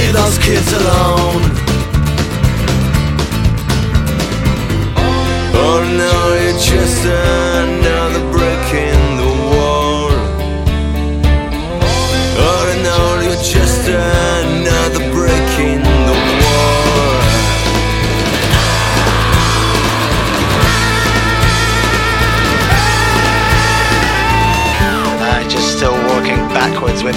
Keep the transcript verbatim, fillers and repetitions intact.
leave those kids alone. Oh no, you're just another brick in the wall. Oh no, you're just another brick in the wall. Uh, just still walking backwards with